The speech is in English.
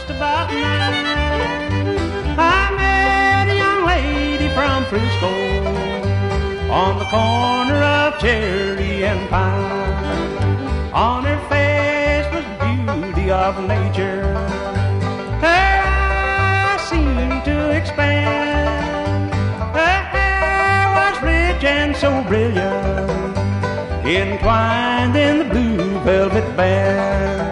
just about 9, I met a young lady from Frisco on the corner of Cherry and Pine. On her face was beauty of nature, her eyes seemed to expand, her hair was rich and so brilliant, entwined in the blue velvet band.